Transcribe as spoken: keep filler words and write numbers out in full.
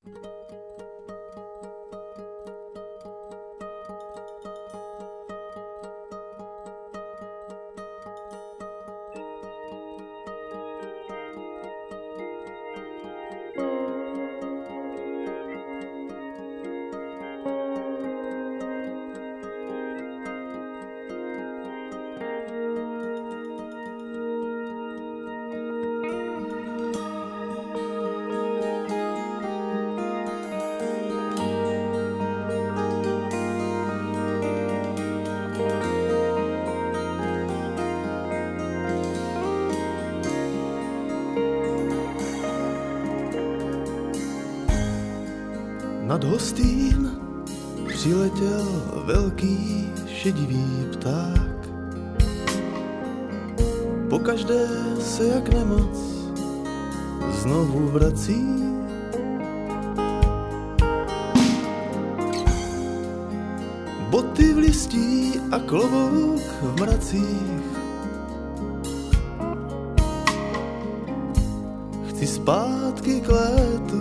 Nad Hostým přiletěl velký šedivý pták. Pokaždé se jak nemoc znovu vrací. Boty v listí a klobouk v mracích. Chci zpátky k létu,